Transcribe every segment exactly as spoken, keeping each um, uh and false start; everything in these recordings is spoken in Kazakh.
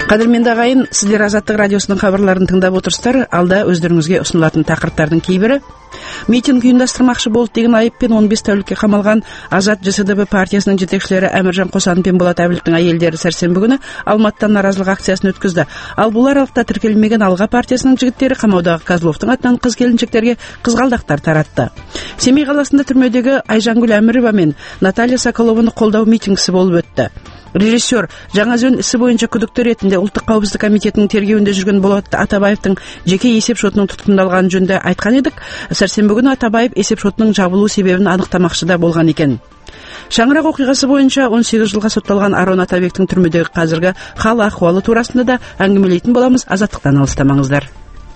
Қадірменді ағайын, сіздер Азаттық радиосының хабарларын тыңдап отырсыздар. Алда өздеріңізге ұсынылатын тақырыптардың кейбірі: митинг ұйымдастырмақшы болды деген айыппен он бес тәулікке қамалған Азат ЖСДБ партиясының жетекшілері Әміржан Қосанов пен Болат Әбіловтың әйелдері сәрсенбі күні Алматыда наразылық акциясын өткізді. Ал бұл аралықта тіркелмеген Алға партиясының жігіттері қамаудағы Козловтың атынан қыз-келіншектерге қызғалдақтар таратты. Семей қаласында түрмедегі Айжангүл Әмірова мен Наталья Соколованы қолдау митингісі болып өтті. Режиссер жаңа жөн ісі бойынша күдікті ретінде Ұлттық қауіпсіздік комитетінің тергеуінде жүрген Болат Атабаевтың жеке есеп шотының тұтқындалғаны жөнінде айтқан едік. Сәрсенбі күні Атабаев есеп шотының жабылу себебін анықтамақшы да болған екен. Шаңырақ оқиғасы бойынша он сегіз жылға сотталған Арон Атабектің түрмедегі қазіргі хал ахуалы турасында да әңгімелейтін боламыз. Азаттықтан алыстамаңыздар.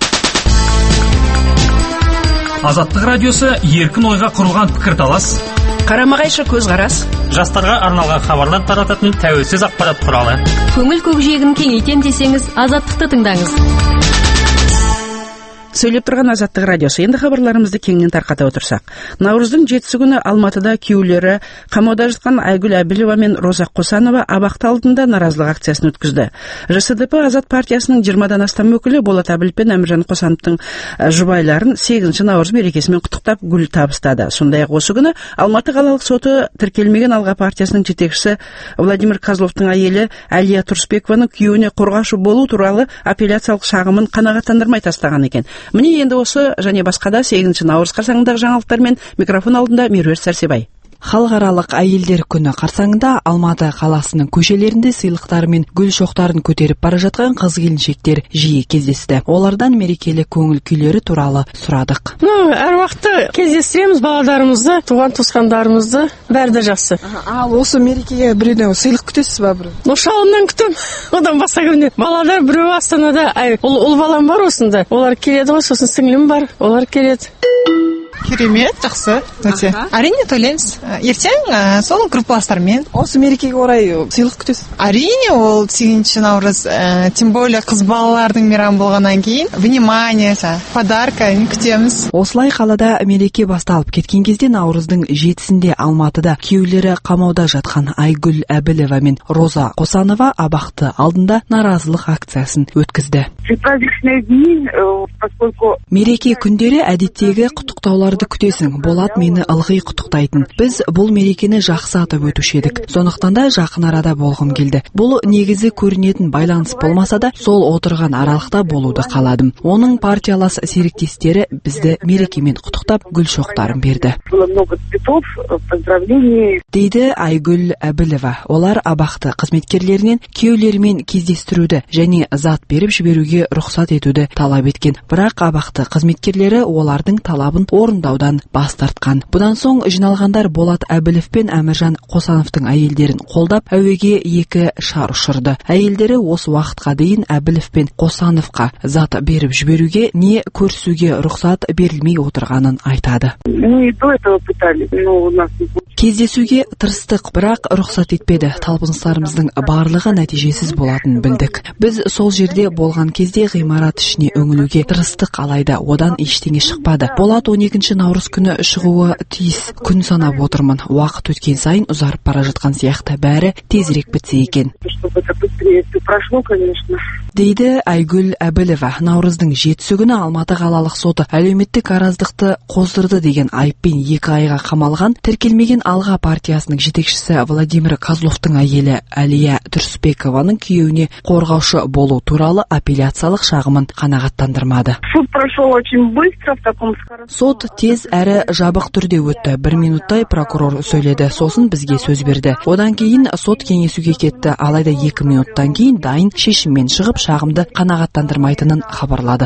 Азаттық радиосы еркін ойға құрылған пікірталас, қарама-қайшы көзқарас, жастарға арналған хабарлар тарататын тәуелсіз ақпарат құралы. Көңіл көкжиегін кеңейтем десеңіз, Азаттықты тыңдаңыз. Сөйлеп тұрған Азаттық радиосы. Енді хабарларымызды кеңінен тарқата отырсақ. Наурыздың жетісі күні Алматыда күйеулері қамауда жатқан Айгүл Әбілова мен Роза Қосанова абақты алдында наразылық акциясын өткізді. ЖСДП Азат партиясының жиырмадан астам өкілі Болат Әбілов пен Әміржан Қосановтың жұбайларын сегізінші наурыз мерекесімен құттықтап гүл табыстады. Сондай-ақ осы күні Алматы қалалық соты тіркелмеген Алға партиясының жетекшісі Владимир Козловтың әйелі Әлия Тұрысбекованың күйеуіне қорғаушы болу туралы апелляциялық шағымын қанағаттандырмай тастаған екен. Міне енді осы және басқада сегізінші наурыз қарсаңындағы жаңалықтармен микрофон алдында Меруерт Сәрсебай. Халықаралық әйелдер күні қарсаңында Алматы қаласының көшелерінде сыйлықтар мен гүл шоқтарын көтеріп бара жатқан қыз-келіншектер жиі кездесті. Олардан мерекелік көңіл күйлері туралы сұрадық. Ну, әр уақытта кездестіреміз балаларымызды, туған туысқандарымызды, бәрі де жақсы. Ал осы мерекеге біреуден сыйлық күтесіз ба бір? Ну, шалымнан күтем. Одан басқа кімнен? Балалар біреу Астанада, ай, ұл, ұл балам бар осында. Олар келеді ғой, сосын сіңлім бар. Олар келеді. Керемет, жақсы. Өте. Әрине төлейміз. Ертең ә, сол группаластармен. Осы мерекеге орай сыйлық күтесіз? Әрине, ол сегізінші наурыз, ә, тем более қыз балалардың мейрамы болғаннан кейін внимание, подарка күтеміз. Осылай қалада мереке басталып кеткен кезде наурыздың жетісінде Алматыда күйеулері қамауда жатқан Айгүл Әбілова мен Роза Қосанова абақты алдында наразылық акциясын өткізді. Мереке күндері әдеттегі құттықтауларды күтесің. Болат мені ылғи құттықтайтын. Біз бұл мерекені жақсы атап өтуші едік. Сондықтан да жақын арада болғым келді. Бұл негізі көрінетін байланыс болмаса да, сол отырған аралықта болуды қаладым. Оның партиялас серіктестері бізді мерекемен құттықтап гүл шоқтарын берді. Дейді Айгүл Әбілова. Олар абақты қызметкерлерінен күйеулерімен кездестіруді және зат беріп жіберуге рұқсат етуді талап еткен. Бірақ абақты қызметкерлері олардың талабын орындаудан бас тартқан. Бұдан соң жиналғандар Болат Әбілов пен Әміржан Қосановтың әйелдерін қолдап әуеге екі шар ұшырды. Әйелдері осы уақытқа дейін Әбілов пен Қосановқа зат беріп жіберуге не көрсуге рұқсат берілмей отырғанын айтады. Кездесуге тырыстық, бірақ рұқсат етпеді. Талпыныстарымыздың барлығы нәтижесіз болатын білдік. Біз сол жерде болған кезде ғимарат ішіне өңілуге тырыстық, алайда одан ештеңе шықпады. Болат он екінші наурыз күні шығуы тиіс. Күн санап отырмын. Уақыт өткен сайын ұзарып бара жатқан сияқты, бәрі тезірек бітсе екен. Дейді Айгүл Әбілова. Наурыздың жетісі күні Алматы қалалық соты әлеуметтік араздықты қоздырды деген айыппен екі айға қамалған тіркелмеген Алға партиясының жетекшісі Владимир Козловтың әйелі Әлия Тұрысбекованың күйеуіне қорғаушы болу туралы апелляциялық шағымын қанағаттандырмады. Сот тез әрі жабық түрде өтті. Бір минуттай прокурор сөйледі, сосын бізге сөз берді. Одан кейін сот кеңесуге кетті, алайда екі минуттан кейін дайын шешіммен шығып шағымды қанағаттандырмайтынын хабарлады.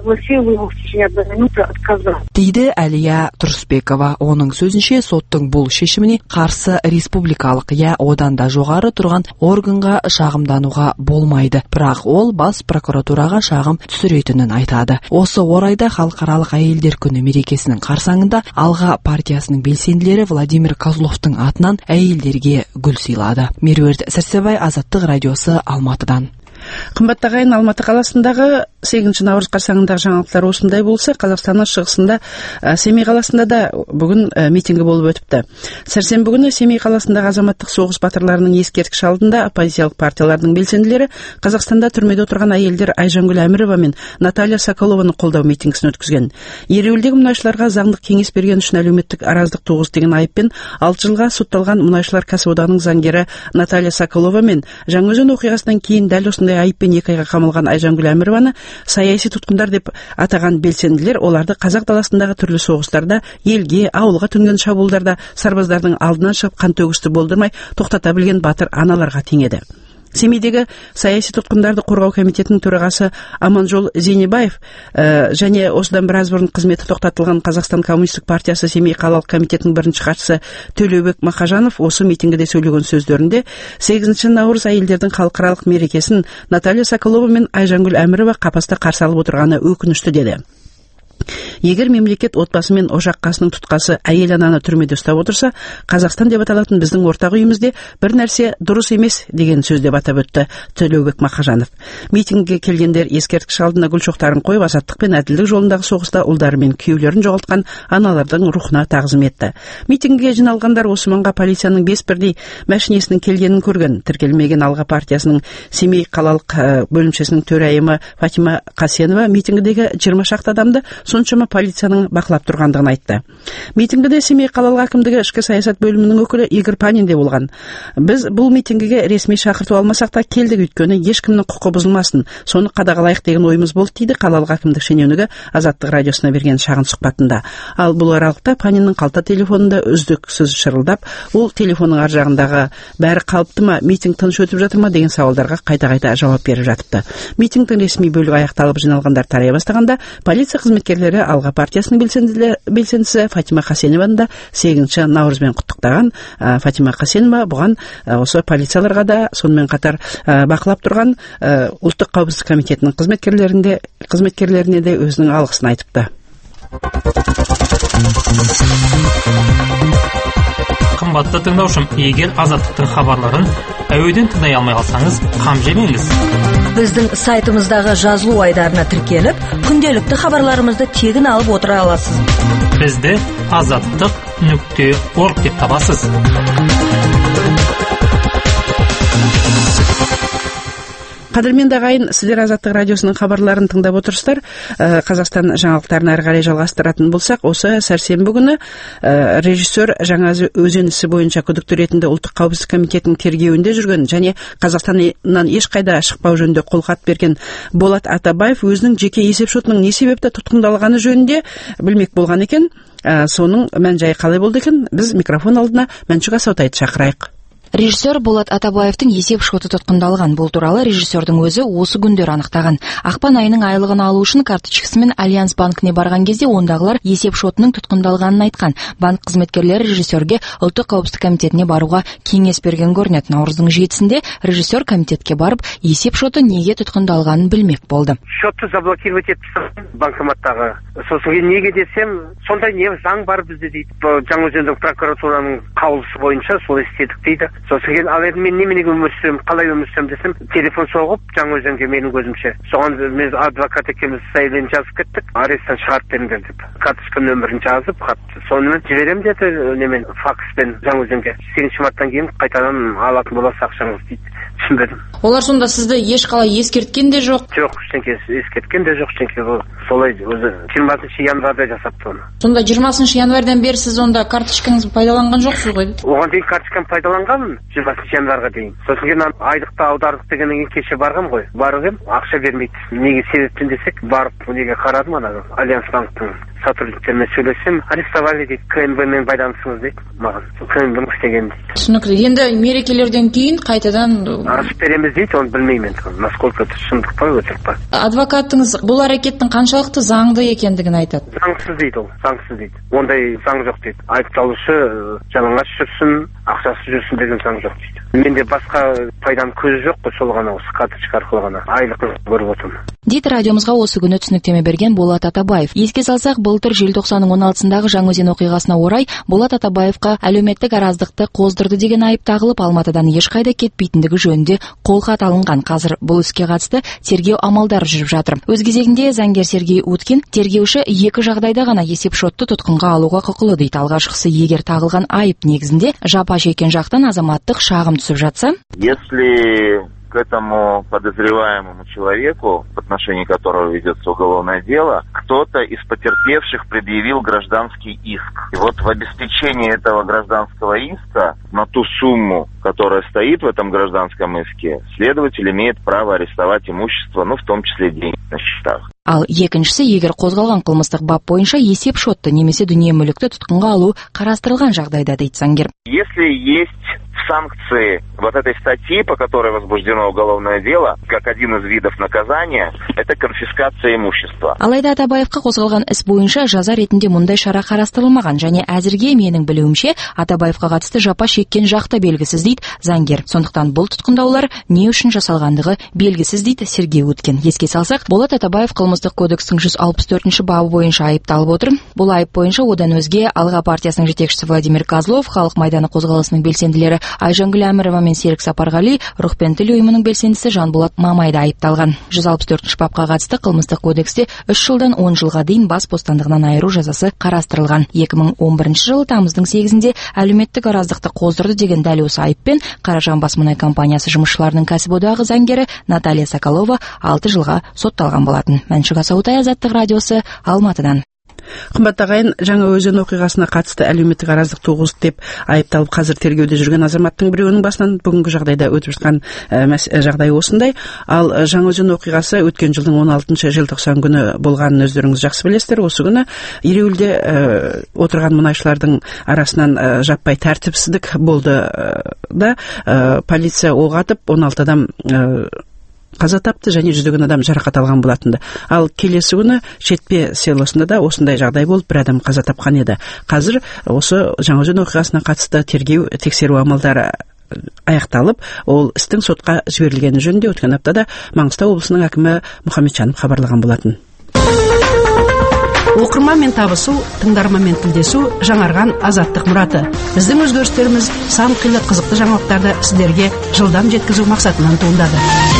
Дейді Әлия Тұрысбекова. Оның сөзінше соттың бұл шешіміне қарсы республикалық я одан да жоғары тұрған органға шағымдануға болмайды. Бірақ ол бас прокуратураға шағым түсіретінін айтады. Осы орайда халықаралық әйелдер күні мерекесінің қарсаңында Алға партиясының белсенділері Владимир Козловтың атынан әйелдерге гүл сыйлады. Меруерт Сәрсебай, Азаттық радиосы, Алматыдан. Қымбатты ағайын, Алматы қаласындағы сегізінші наурыз қарсаңындағы жаңалықтар осындай болса, Қазақстанның шығысында Семей қаласында да бүгін митингі болып өтіпті. Сәрсенбі күні Семей қаласындағы азаматтық соғыс батырларының ескерткіші алдында оппозициялық партиялардың белсенділері Қазақстанда түрмеде отырған әйелдер Айжангүл Әмірова мен Наталья Соколованы қолдау митингісін өткізген. Ереуілдегі мұнайшыларға заңдық кеңес берген үшін әлеуметтік араздық туғызды деген айыппен алты жылға сотталған мұнайшылар кәсіподағының заңгері Наталья Соколова мен Жаңаөзен оқиғасынан кейін дәл осындай айыппен екі айға қамалған Айжангүл Әмірованы саяси тұтқындар деп атаған белсенділер оларды қазақ даласындағы түрлі соғыстарда, елге, ауылға төнген шабуылдарда сарбаздардың алдынан шығып қан төгісті болдырмай тоқтата білген батыр аналарға теңеді. Семейдегі саяси тұтқындарды қорғау комитетінің төрағасы Аманжол Зейнебаев ә, және осыдан біраз бұрын қызметі тоқтатылған Қазақстан Коммунистік партиясы Семей қалалық комитетінің бірінші хатшысы Төлеубек Мақажанов осы митингіде сөйлеген сөздерінде сегізінші наурыз әйелдердің халықаралық мерекесін Наталья Соколова мен Айжангүл Әмірова қапаста қарсы алып отырғаны өкінішті деді. Егер мемлекет отбасы мен ошақ қасының тұтқасы әйел ананы түрмеде ұстап отырса, Қазақстан деп аталатын біздің ортақ үйімізде бір нәрсе дұрыс емес деген сөз деп атап өтті Төлеубек Мақажанов. Митингіге келгендер ескерткіш алдына гүл шоқтарын қойып, азаттық пен әділдік жолындағы соғыста ұлдары мен күйеулерін жоғалтқан аналардың рухына тағзым етті. Митингіге жиналғандар осы маңға полицияның бес бірдей мәшинесінің келгенін көрген. Тіркелмеген Алға партиясының Семей қалалық бөлімшесінің төрайымы Фатима Қасенова митингідегі жиырма шақты адамды соншама полицияның бақылап тұрғандығын айтты. Митингіде Семей қалалық әкімдігі ішкі саясат бөлімінің өкілі Игорь Панин де болған. Біз бұл митингіге ресми шақырту алмасақ та келдік, өйткені ешкімнің құқы бұзылмасын, соны қадағалайық деген ойымыз болды дейді қалалық әкімдік шенеунігі Азаттық радиосына берген шағын сұхбатында. Ал бұл аралықта Паниннің қалта телефонында үздіксіз шырылдап, ол телефонның ар жағындағы бәрі қалыпты ма, митинг тыныш өтіп жатыр ма деген сауалдарға қайта-қайта жауап беріп жатыпты. Митингтің ресми бөлігі аяқталып жиналғандар тарай бастағанда полиция қызметкерлері Алға партиясының белсендісі Фатима Қасенованы да сегізінші наурызбен құттықтаған. Фатима Қасенова бұған осы полицияларға да, сонымен қатар бақылап тұрған ұлттық қауіпсіздік комитетінің қызметкерлерінде қызметкерлеріне де өзінің алғысын айтыпты. Қымбатты тыңдаушым, егер Азаттықтың хабарларын әуеден тыңдай алмай қалсаңыз, қам жемеңіз. Біздің сайтымыздағы жазылу айдарына тіркеліп, күнделікті хабарларымызды тегін алып отыра аласыз. Бізді азаттық нүкте орг деп табасыз. Қадірменді ағайын, сіздер Азаттық радиосының хабарларын тыңдап отырсыздар. Қазақстан жаңалықтарын әрі қарай жалғастыратын болсақ, осы сәрсенбі күні режиссер Жаңаөзен ісі бойынша күдікті ретінде ұлттық қауіпсіздік комитетінің тергеуінде жүрген және Қазақстаннан ешқайда шықпау жөнінде қолхат берген Болат Атабаев өзінің жеке есепшотының не себепті тұтқындалғаны жөнінде білмек болған екен. Соның мән-жайы қалай болды екен? Біз микрофон алдына Мәншүк Асаутайды шақырайық. Режиссер Болат Атабаевтың есеп шоты тұтқындалған. Бұл туралы режиссердің өзі осы күндер анықтаған. Ақпан айының айлығын алу үшін карточкасымен Альянс банкіне барған кезде ондағылар есеп шотының тұтқындалғанын айтқан. Банк қызметкерлері режиссерге ұлттық қауіпсіздік комитетіне баруға кеңес берген көрінеді. Наурыздың жетісінде режиссер комитетке барып, есеп шоты неге тұтқындалғанын білмек болды. Шотты заблокировать етті банкоматтағы. Сосын неге десем, сондай не заң бар бізде дейді. Жаңаөзендік прокуратураның қаулысы бойынша сол істедік дейді. Сосын кейін ал мен неменеге өмір сүремін, қалай өмір сүремін десем, телефон соғып Жаңаөзенге менің көзімше. Соған мен адвокат екеуміз заявление жазып кеттік, аресттан шығарып беріңдер деп. Карточка нөмірін жазып, хатты сонымен жіберемін деді, немен факспен Жаңаөзенге. сегізінші марттан кейін қайтадан алатын боласыз ақшаңыз дейді. Түсінбедім. Олар сонда сізді ешқалай ескерткен де жоқ? Жоқ, ештеңке ескерткен де жоқ, ештеңке ол солай өзі жиырмасыншы январда жасапты оны. Сонда жиырмасыншы январдан бері сіз онда карточкаңызды пайдаланған жоқсыз ғой? Оған дейін карточканы пайдаланғанмын жиырмасыншы январға дейін. Сосын кейін айлықты аудардық дегеннен кейін кеше барғам ғой. Барып едім, ақша бермейді. Неге себептен десек, барып неге қарадым ана Альянс банктың сотрудниктермен сөйлесем, арестовали дейді, КНБ-мен байланысыңыз дейді маған. КНБ-ның істеген дейді. Түсінікті. Енді мерекелерден кейін қайтадан ашып береміз дейді, оны білмеймін. Насколько это шындық па, өтірік па. Адвокатыңыз бұл әрекеттің қаншалықты заңды екендігін айтады. Заңсыз дейді ол, заңсыз дейді. Ондай заң жоқ дейді. Айыпталушы жалаңаш жүрсін, ақшасыз жүрсін деген заң жоқ дейді. Менде басқа пайдам көзі жоқ қой, сол ғана осы карточка арқылы ғана айлық көріп отырмын. дейді радиомызға осы күні түсініктеме берген Болат Атабаев. Еске салсақ, былтыр желтоқсанның он алтысындағы Жаңаөзен оқиғасына орай Болат Атабаевқа әлеуметтік араздықты қоздырды деген айып тағылып, Алматыдан ешқайда кетпейтіндігі жөнінде қолхат алынған. Қазір бұл іске қатысты тергеу амалдары жүріп жатыр. Өз кезегінде заңгер Сергей Уткин тергеуші екі жағдайда ғана есепшотты тұтқынға алуға құқылы дейді. Алғашқысы, егер тағылған айып негізінде жапа шеккен жақтан азаматтық шағым түсіп жатса, если к этому подозреваемому человеку, в отношении которого ведется уголовное дело, кто-то из потерпевших предъявил гражданский иск. И вот в обеспечении этого гражданского иска на ту сумму, которая стоит в этом гражданском иске, следователь имеет право арестовать имущество, ну, в том числе деньги на счетах. Ал екіншісі, егер қозғалған қылмыстық бап бойынша есеп шотты немесе дүние мүлікті тұтқынға алу қарастырылған жағдайда, дейді заңгер. Если есть санкции вот этой статьи, по которой возбуждено уголовное дело, как один из видов наказания, это конфискация имущества. Алайда Атабаевқа қозғалған іс бойынша жаза ретінде мұндай шара қарастырылмаған, және әзірге менің білуімше Атабаевқа қатысты жапа шеккен жақта белгісіз, дейді заңгер. Сондықтан бұл тұтқындаулар не үшін жасалғандығы белгісіз, дейді Сергей Уткин. Еске салсақ, Болат Атабаев қылмыстық кодекстің жүз алпыс төртінші бабы бойынша айыпталып отыр. Бұл айып бойынша одан өзге Алға партиясының жетекшісі Владимир Козлов, Халық майданы қозғалысының белсенділері Айжангүл Әмірова мен Серік Сапарғали, Рух пен тіл ұйымының белсендісі Жанболат Мамайда айыпталған. жүз алпыс төртінші бапқа қатысты қылмыстық кодексте үш жылдан он жылға дейін бас бостандығынан айыру жазасы қарастырылған. екі мың он бірінші жылы тамыздың сегізінде әлеуметтік араздықты қоздырды деген дәл осы айыппен Қаражан Басмұнай компаниясы жұмысшыларының кәсіподағы заңгері Наталья Соколова алты жылға сотталған болатын. Мәншүк Асаутай, Азаттық радиосы, Алматыдан. Қымбатты ағайын, Жаңаөзен оқиғасына қатысты әлеуметтік араздық туғызды деп айыпталып қазір тергеуде жүрген азаматтың біреуінің басынан бүгінгі жағдайда өтіп жатқан жағдай осындай. Ал Жаңаөзен оқиғасы өткен жылдың он алтыншы желтоқсан күні болғанын өздеріңіз жақсы білесіздер. Осы күні ереуілде отырған мұнайшылардың арасынан жаппай тәртіпсіздік болды да полиция оқ атып он алты адам қаза тапты және жүздеген адам жарақат алған болатынды. Ал келесі күні Шетпе селосында да осындай жағдай болып, бір адам қаза тапқан еді. Қазір осы Жаңаөзен оқиғасына қатысты тергеу тексеру амалдары аяқталып, ол істің сотқа жіберілгені жөнінде өткен аптада Маңғыстау облысының әкімі Мұхамеджанов хабарлаған болатын. Оқырманмен табысу, тыңдарманмен тілдесу жаңарған азаттық мұраты. Біздің өзгерістеріміз сан қилы қызықты жаңалықтарды сіздерге жылдам жеткізу мақсатынан туындады.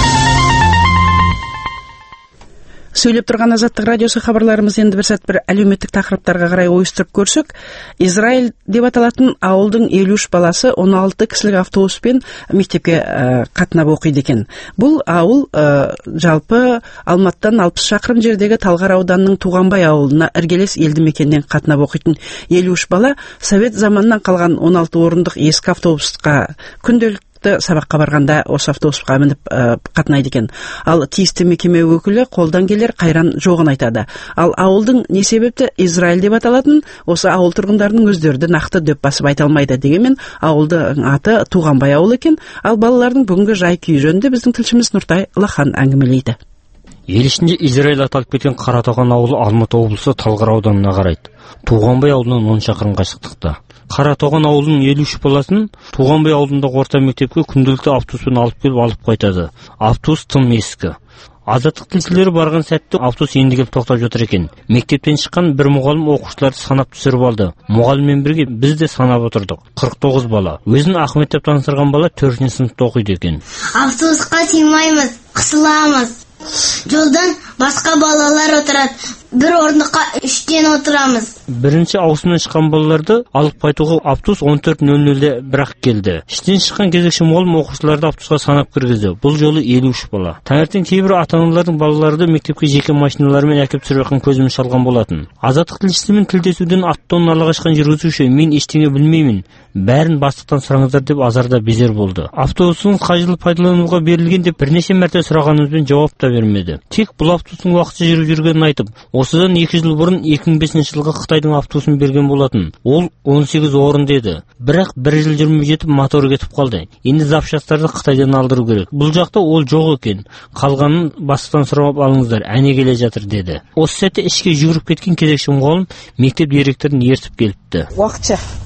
Сөйлеп тұрған Азаттық радиосы хабарларымыз енді бір сәт бір әлеуметтік тақырыптарға қарай ойыстырып көрсек, Израиль деп аталатын ауылдың елу үш баласы он алты кісілік автобуспен мектепке ә, қатынап оқиды екен. Бұл ауыл ә, жалпы Алматыдан алпыс шақырым жердегі Талғар ауданының Туғанбай ауылына іргелес елді мекеннен қатынап оқитын елу үш бала совет заманынан қалған он алты орындық ескі автобусқа күнделікті сабаққа барғанда осы автобусқа мініп ә, қатынайды екен. Ал тиісті мекеме өкілі қолдан келер қайран жоғын айтады. Ал ауылдың не себепті Израиль деп аталатын, осы ауыл тұрғындарының өздері нақты дөп басып айта алмайды. Дегенмен ауылдың аты Туғанбай ауылы екен. Ал балалардың бүгінгі жай-күйі жөнінде біздің тілшіміз Нұртай Лахан әңгімелейді. Ел ішінде Израиль аталып кеткен Қаратоған ауылы Алматы облысы Талғар ауданына қарайды. Туғанбай ауылынан он шақырым қашықтықта. Қаратоған ауылының елу үш баласын Туғанбай ауылындағы орта мектепке күнделікті автобуспен алып келіп алып қайтады. Автобус тым ескі. Азаттық тілшілері барған сәтте автобус енді келіп тоқтап жатыр екен. Мектептен шыққан бір мұғалім оқушыларды санап түсіріп алды. Мұғаліммен бірге біз де санап отырдық. қырық тоғыз бала. Өзін Ахмет деп таныстырған бала төртінші сыныпта оқиды екен. Автобусқа сыймаймыз, қысыламыз. Жолдан басқа балалар отырады. Бір орындыққа үштен отырамыз. Бірінші ауысымнан шыққан балаларды алып қайтуға автобус он төрт нөл нөлде бірақ келді. Іштен шыққан кезекші мұғалім оқушыларды автобусқа санап кіргізді. Бұл жолы елу үш бала. Таңертең кейбір ата-аналардың балаларды мектепке жеке машиналармен әкеп түсіріп жатқан көзіміз шалған болатын. Азаттық тілшісімен тілдесуден аттан ала қашқан жүргізуші мен ештеңе білмеймін, бәрін бастықтан сұраңыздар деп азарда безер болды. Автобустың қай жылы пайдалануға берілген деп бірнеше мәрте сұрағанымызбен жауап та бермеді. Тек бұл автобустың уақытша жүріп жүргенін айтып, осыдан екі жыл бұрын екі мың бесінші жылғы Қытайдың автобусын берген болатын. Ол он сегіз орын деді. Бірақ бір жыл жүрмей жетіп моторы кетіп қалды. Енді запчастарды Қытайдан алдыру керек. Бұл жақта ол жоқ екен. Қалғанын бастықтан сұрап алыңыздар, әне келе жатыр деді. Осы сәтте ішке жүгіріп кеткен кезекші мұғалім мектеп директорын ертіп келіпті. Уақытша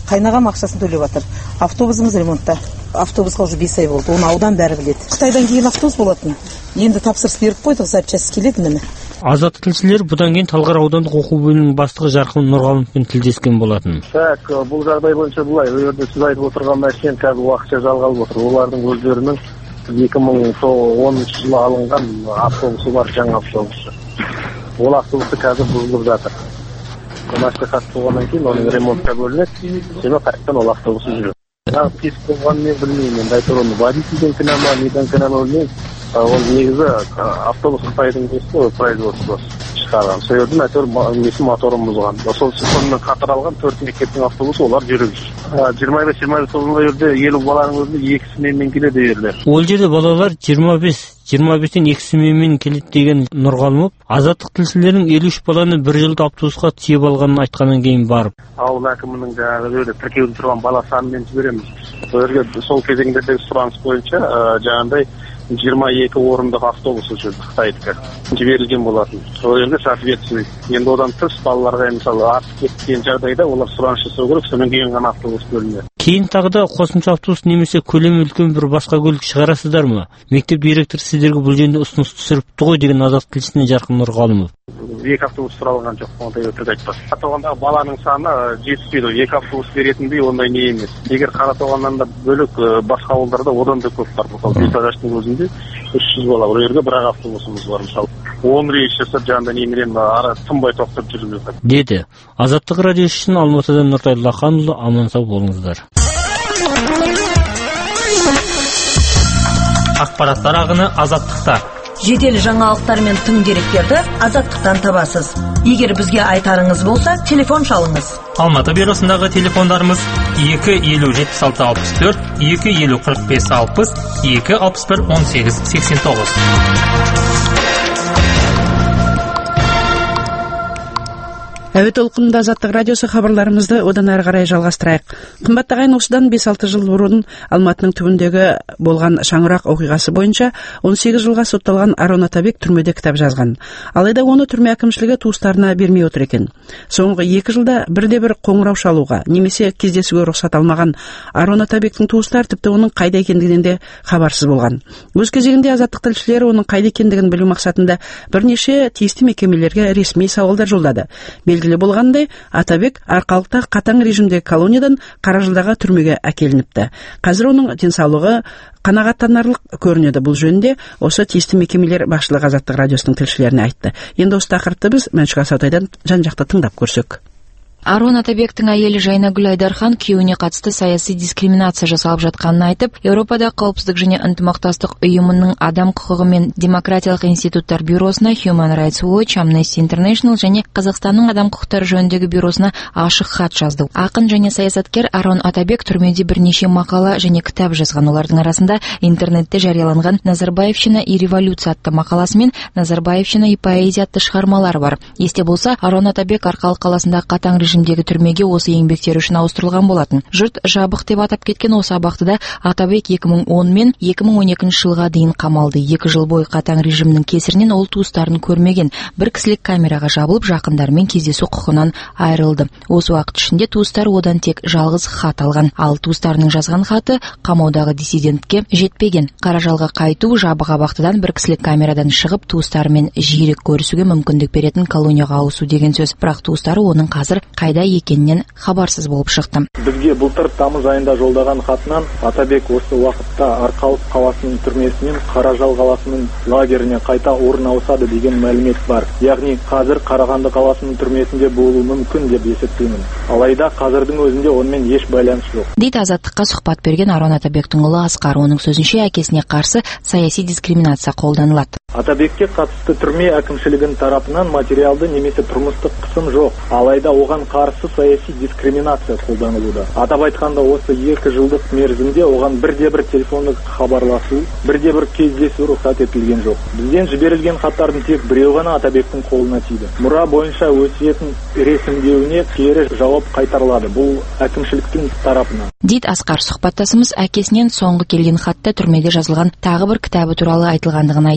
қайнаған ақшасын төлеп жатыр. Автобусымыз ремонтта. Автобусқа уже бес ай болды. Оны аудан бәрі біледі. Қытайдан кейін автобус болатын. Енді тапсырыс беріп қойдық, запчасти келеді міне. Азат тілшілер бұдан кейін Талғар аудандық оқу бөлімінің бастығы Жарқын Нұрғалымовпен тілдескен болатын. Так, бұл жағдай бойынша бұлай, ол жерде сіз айтып отырған мәселен қазір уақытша жалғалып отыр. Олардың өздерінің екі мың оныншы жылы алынған автобусы бар, жаңа автобусы. Ол автобусы қазір бұзылып жатыр. Мәслихат болғаннан кейін оның ремонтқа бөлінеді, және қайтадан ол автобусы жүреді. Жаңағы тез болғанын мен білмеймін, енді айтып оны водительден кінә ма, неден кінә ма білмеймін. Ол негізі автобус Қытайдың несі производствосы шығарған. Сол жерден әйтеуір несі моторын бұзған. Сол сонымен қатар алған төрт мектептің автобусы олар жүріп жүр. жиырма бес жиырма бес сол жерде елу баланың өзінде екі сменмен келеді ерлер. Ол жерде балалар жиырма бес жиырма бестен екі сменмен келеді деген Нұрғалымов азаттық тілшілерінің елу үш баланы бір жылда автобусқа тиеп алғанын айтқаннан кейін барып. Ауыл әкімінің жаңағы тіркеуде тұрған бала санымен жібереміз. Сол жерге сол кезеңдердегі сұраныс бойынша жаңағындай жиырма екі орындық автобусы жүрді Қытайдікі. Жіберілген болатын. Сол жерде соответствует. Енді одан тыс балаларға мысалы артып кеткен жағдайда олар сұраныс жасау керек, содан кейін ғана автобус бөлінеді. Кейін тағы да қосымша автобус немесе көлемі үлкен бір басқа көлік шығарасыздар ма? Мектеп директоры сіздерге бұл жөнінде ұсыныс түсіріпті ғой деген Азат тілшісіне Жарқын Нұрғалымов. Екі автобус сұралған жоқ, ондай өтірік айтпас. Қаратоғандағы баланың саны жетіспейді, екі автобус беретіндей ондай не емес. Егер Қаратоғаннан да бөлек басқа ауылдарда одан да көп бар. Мысалы Бесағаштың өзінде үш жүз бала, ол жерге бір-ақ автобусымыз бар мысалы. он рейс жасап жаңағыда немерен ара тынбай тоқтап жүріп жатыр. Деді. Азаттық радиосы үшін Алматыдан Нұртай Лақанұлы, аман сау болыңыздар. Ақпараттар ағыны Азаттықта. Жедел жаңалықтар мен тың деректерді Азаттықтан табасыз. Егер бізге айтарыңыз болса, телефон шалыңыз. Алматы бюросындағы телефондарымыз екі елу жетпіс алты алпыс төрт, екі елу қырық бес алпыс, екі алпыс бір он сегіз сексен тоғыз. Әуе толқынында Азаттық радиосы хабарларымызды одан әрі қарай жалғастырайық. Қымбатты ағайын, осыдан бес алты жыл бұрын Алматының түбіндегі болған шаңырақ оқиғасы бойынша он сегіз жылға сотталған Арон Атабек түрмеде кітап жазған. Алайда оны түрме әкімшілігі туыстарына бермей отыр екен. Соңғы екі жылда бірде бір қоңырау шалуға немесе кездесуге рұқсат алмаған Арон Атабектің туыстар тіпті оның қайда екендігінен де хабарсыз болған. Өз кезегінде Азаттық тілшілері оның қайда екендігін білу мақсатында бірнеше тиісті мекемелерге ресми сауалдар жолдады. Белгілі болғандай, Атабек Арқалықта қатаң режимдегі колониядан қара жылдағы түрмеге әкелініпті. Қазір оның денсаулығы қанағаттанарлық көрінеді. Бұл жөнінде осы тиісті мекемелер басшылығы Азаттық радиосының тілшілеріне айтты. Енді осы тақырыпты біз Мәншүк Асаутайдан жан-жақты тыңдап көрсек. Арон Атабектің әйелі Жайнагүл Айдархан күйеуіне қатысты саяси дискриминация жасалып жатқанын айтып, Еуропада қауіпсіздік және ынтымақтастық ұйымының адам құқығы мен демократиялық институттар бюросына, Human Rights Watch, Amnesty International және Қазақстанның адам құқықтары жөніндегі бюросына ашық хат жазды. Ақын және саясаткер Арон Атабек түрмеде бірнеше мақала және кітап жазған. Олардың арасында интернетте жарияланған Назарбаевщина и революция атты мақаласы мен Назарбаевщина и поэзия атты шығармалар бар. Есте болса, Арон Атабек Арқалық қаласында қатаң режимдегі түрмеге осы еңбектері үшін ауыстырылған болатын. Жұрт жабық деп атап кеткен осы абақтыда Атабек екі мың он мен екі мың он екінші жылға дейін қамалды. Екі жыл бойы қатаң режимнің кесірінен ол туыстарын көрмеген. Бір кісілік камераға жабылып, жақындармен кездесу құқығынан айырылды. Осы уақыт ішінде туыстары одан тек жалғыз хат алған. Ал туыстарының жазған хаты қамаудағы диссидентке жетпеген. Қара жалға қайту, жабық абақтыдан бір кісілік камерадан шығып туыстарымен жиірек көрісуге мүмкіндік беретін колонияға ауысу деген сөз. Бірақ туыстары оның қазір қайда екенінен хабарсыз болып шықты. Бізге былтыр тамыз айында жолдаған хатынан Атабек осы уақытта Арқалық қаласының түрмесінен Қаражал қаласының лагеріне қайта орын ауысады деген мәлімет бар. Яғни қазір Қарағанды қаласының түрмесінде болуы мүмкін деп есептеймін. Алайда қазірдің өзінде онымен еш байланыс жоқ. Дейді Азаттыққа сұхбат берген Арон Атабектің ұлы Асқар. Оның сөзінше әкесіне қарсы саяси дискриминация қолданылады. Атабекке қатысты түрме әкімшілігінің тарапынан материалды немесе тұрмыстық қысым жоқ. Алайда оған қарсы саяси дискриминация қолданылуда. Атап айтқанда осы екі жылдық мерзімде оған бірде бір телефондық хабарласу, бірде бір кездесу рұқсат етілген жоқ. Бізден жіберілген хаттардың тек біреу ғана Атабектің қолына тиді. Мұра бойынша өсиетін ресімдеуіне кері жауап қайтарылады. Бұл әкімшіліктің тарапынан. Дейді Асқар. Сұхбаттасымыз әкесінен соңғы келген хатта түрмеде жазылған тағы бір кітабы туралы айтылғандығын айтады. Ол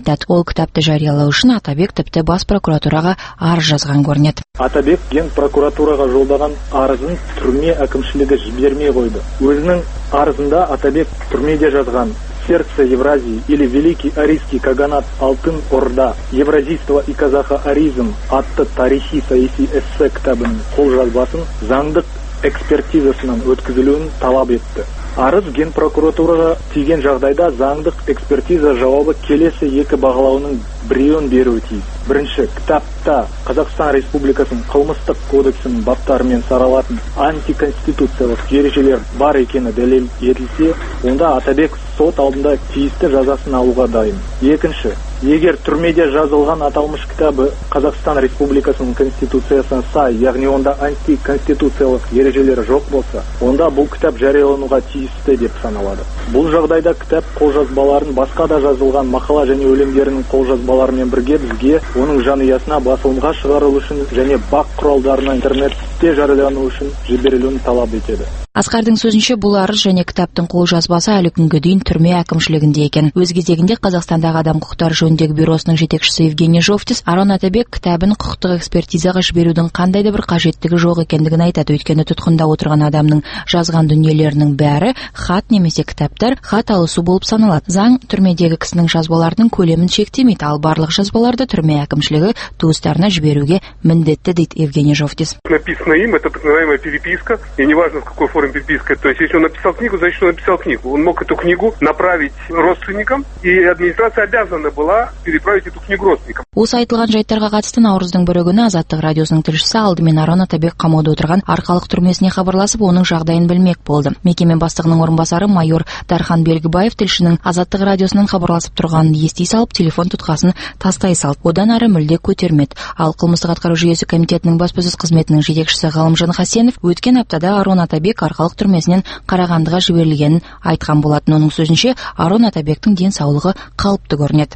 кітапты жариялау үшін Атабек тіпті бас прокуратураға арыз жазған көрінеді. Атабек ген прокуратураға жолдаған арызын түрме әкімшілігі жібермей қойды. Өзінің арызында Атабек түрмеде жазған «Сердце Евразии» или «Великий Арийский Каганат Алтын Орда. Евразийство и казахо-аризм» атты тарихи саяси эссе кітабының қолжазбасын заңдық экспертизасынан өткізілуін талап етті. Арыз ген прокуратураға тиген жағдайда заңдық экспертиза жауабы келесі екі бағалауының біреуін беруі тиіс. Бірінші, кітапта Қазақстан Республикасының қылмыстық кодексінің баптарымен саралатын антиконституциялық ережелер бар екені дәлел етілсе, онда Атабек сот алдында тиісті жазасын алуға дайын. Екінші, егер түрмеде жазылған аталмыш кітабы Қазақстан Республикасының конституциясына сай, яғни онда антиконституциялық ережелер жоқ болса, онда бұл кітап жариялануға тиісті деп саналады. Бұл жағдайда кітап қолжазбаларын басқа да жазылған мақала және өлеңдерінің қолжазбаларымен бірге бізге оның жанұясына басылымға шығарылу үшін және бақ құралдарына интернетте жариялану үшін жіберілуін талап етеді. Асқардың сөзінше, бұл арыз және кітаптың қолжазбасы әлі күнге дейін түрме әкімшілігінде екен. Өз кезегінде Қазақстандағы адам құқықтары жөніндегі бюросының жетекшісі Евгений Жовтис Арон Атабек кітабын құқықтық экспертизаға жіберудің қандай да бір қажеттігі жоқ екендігін айтады. Өйткені тұтқында отырған адамның жазған дүниелерінің бәрі хат немесе кітаптар хат алысу болып саналады. Заң түрмедегі кісінің жазбаларының көлемін шектемейді, ал барлық жазбаларды түрме әкімшілігі туыстарына жіберуге міндетті, дейді Евгений Жовтис. Написано им, это так называемая переписка, и неважно в какой форме переписка. То есть, если он написал книгу, значит, он написал книгу. Он мог эту книгу направить родственникам, и администрация обязана была переправить эту книгу родственникам. Осы айтылған жайттарға қатысты наурыздың бірі күні Азаттық радиосының тілшісі алдымен Арон Атабек қамауда отырған Арқалық түрмесіне хабарласып, оның жағдайын білмек болды. Мекеме бастығының орынбасары майор Дархан Белгібаев тілшінің Азаттық радиосынан хабарласып тұрғанын ести салып, телефон тұтқасын тастай салды. Одан ары мүлде көтермеді. Ал қылмыстық атқару жүйесі комитетінің баспасөз қызметінің жетекшісі Ғалымжан Хасенов өткен аптада Арон Атабек Арқалық түрмесінен Қарағандыға жіберілгенін айтқан болатын. Оның сөзінше, Арон Атабектің денсаулығы қалыпты көрінеді.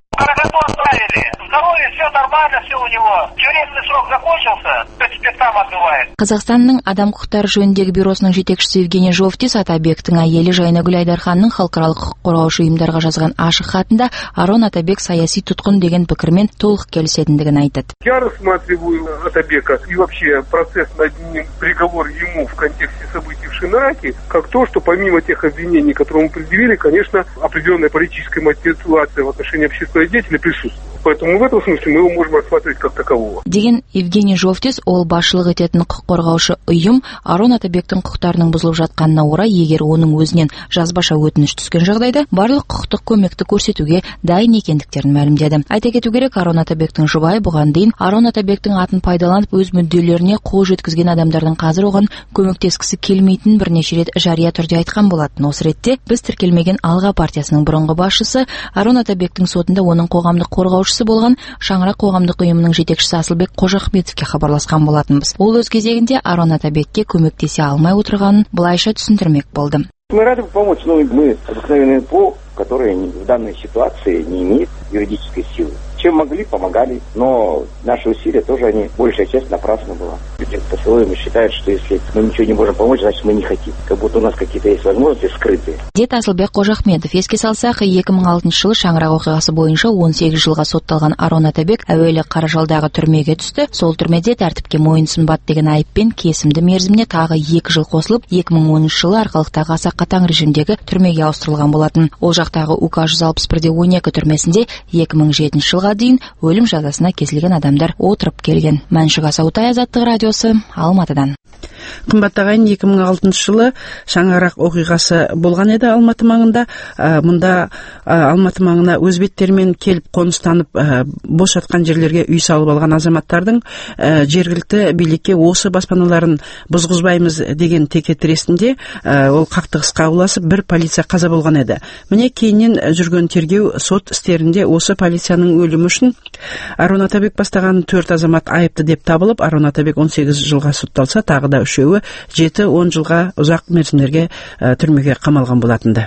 Здоровье, все нормально, все у него. Тюремный срок закончился, теперь там отбывает. Қазақстанның адам құқықтары жөніндегі бюросының жетекшісі Евгений Жовтис Атабектің әйелі Жайнагүл Айдарханның халықаралық құқық қорғаушы ұйымдарға жазған ашық хатында Арон Атабек саяси тұтқын деген пікірмен толық келісетіндігін айтады. Я рассматриваю Атабека и вообще процесс над ним, приговор ему в контексте событий в Шенараке, как то, что помимо тех обвинений, которые ему предъявили, конечно, определенная политическая мотивация в отношении общественного деятеля присутствует. Поэтому в этом смысле мы его можем рассматривать как такового. Деген Евгений Жовтис, ол басшылық ететін құқық қорғаушы ұйым Арон Атабектің құқықтарының бұзылып жатқанына орай, егер оның өзінен жазбаша өтініш түскен жағдайда барлық құқықтық көмекті көрсетуге дайын екендіктерін мәлімдеді. Айта кету керек, Арон Атабектің жұбайы бұған дейін Арон Атабектің атын пайдаланып өз мүдделеріне қол жеткізген адамдардың қазір оған көмектескісі келмейтінін бірнеше рет жария түрде айтқан болатын. Осы ретте біз тіркелмеген Алға партиясының бұрынғы басшысы Арон Атабектің сотында оның қоғамдық қорғаушысы болған Шаңырақ қоғамдық ұйымының жетекшісі Асылбек Қожахметовке хабарласқан болатынбыз. Ол өз кезегінде Арон Атабекке көмектесе алмай отырғанын былайша түсіндірмек болды. Мы рады помочь, но мы обыкновенный пол, который в данной ситуации не имеет юридической силы. Чем могли, помогали, но наши усилия тоже, они, большая часть напрасно была. По-своему считают, что если мы ничего не можем помочь, значит мы не хотим. Как будто у нас какие-то есть возможности скрытые. Дед Асылбек Қожахметов. Еске салсақ, екі мың алтыншы жылы Шаңырақ оқиғасы бойынша он сегіз жылға сотталған Арон Атабек әуелі Қаражалдағы түрмеге түсті. Сол түрмеде тәртіпке мойынсұнбады деген айыппен кесімді мерзіміне тағы екі жыл қосылып, екі мың оныншы жылы Арқалықтағы аса қатаң режимдегі түрмеге ауыстырылған болатын. Ол жақтағы УК жүз алпыс бір де он екі түрмесінде екі мың жетінші жылға дейін өлім жазасына кесілген адамдар отырып келген. Мәншүк Асаутай, Азаттық радиосы, Алматыдан. Қымбат ағайын, екі мың алтыншы жылы Шаңырақ оқиғасы болған еді Алматы маңында. Мұнда Алматы маңына өз беттерімен келіп қоныстанып бос жатқан жерлерге үй салып алған азаматтардың жергілікті билікке осы баспаналарын бұзғызбаймыз деген текетіресінде ол қақтығысқа ұласып бір полиция қаза болған еді. Міне кейіннен жүрген тергеу сот істерінде осы полицияның өлімі үшін Арон Атабек бастаған төрт азамат айыпты деп табылып, Арон Атабек он сегіз жылға сотталса, тағы да үшеуі жеті он жылға ұзақ мерзімдерге түрмеге қамалған болатынды.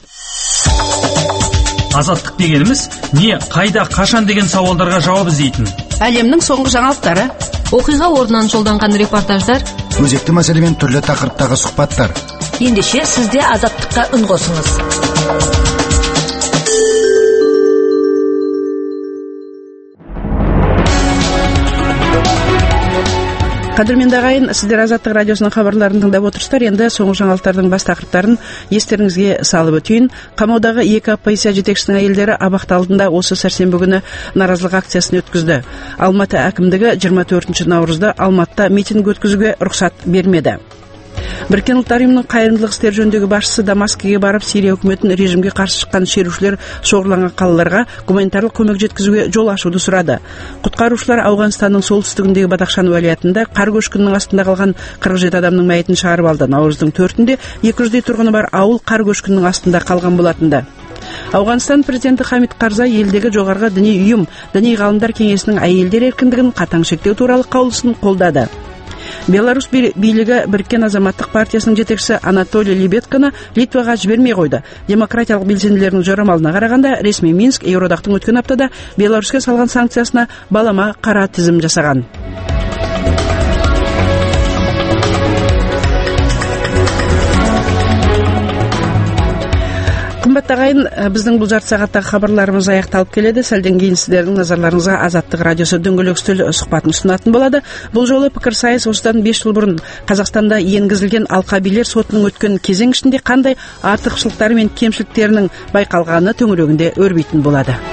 Азаттық дегеніміз не, қайда, қашан деген сауалдарға жауап іздейтін. Әлемнің соңғы жаңалықтары, оқиға орнынан жолданған репортаждар, өзекті мәселемен түрлі тақырыптағы сұхбаттар. Ендеше сізде Азаттыққа үн қосыңыз. Қадірменді ағайын, сіздер Азаттық радиосының хабарларын тыңдап отырсыздар. Енді соңғы жаңалықтардың бас тақырыптарын естеріңізге салып өтейін. Қамаудағы екі оппозиция жетекшісінің әйелдері абақты алдында осы сәрсенбі күні наразылық акциясын өткізді. Алматы әкімдігі жиырма төртінші наурызда Алматыда митинг өткізуге рұқсат бермеді. Біріккен ұлттар ұйымының қайырымдылық істер жөніндегі басшысы Дамаскіге барып, Сирия үкіметін режимге қарсы шыққан шерушілер шоғырланған қалаларға гуманитарлық көмек жеткізуге жол ашуды сұрады. Құтқарушылар Ауғанстанның солтүстігіндегі Бадахшан уәлаятында қар көшкінінің астында қалған қырық жеті адамның мәйітін шығарып алды. Наурыздың төртінде екі жүздей тұрғыны бар ауыл қар көшкінінің астында қалған болатынды. Ауғанстан президенті Хамид Карзай елдегі жоғарғы діни ұйым, діни ғалымдар кеңесінің әйелдер еркіндігін қатаң шектеу туралы қаулысын қолдады. Беларусь билігі Біріккен азаматтық партиясының жетекшісі Анатолий Лебедканы Литваға жібермей қойды. Демократиялық белсенділердің жорамалына қарағанда, ресми Минск Еуродақтың өткен аптада Беларуське салған санкциясына балама қара тізім жасаған. Қымбатты ағайын, біздің бұл жарты сағаттағы хабарларымыз аяқталып келеді. Сәлден кейін сіздердің назарларыңызға Азаттық радиосы дөңгелек үстел сұхбатын ұсынатын болады. Бұл жолы пікірсайыс осыдан бес жыл бұрын Қазақстанда енгізілген алқабилер сотының өткен кезең ішінде қандай артықшылықтары мен кемшіліктерінің байқалғаны төңірегінде өрбитін болады.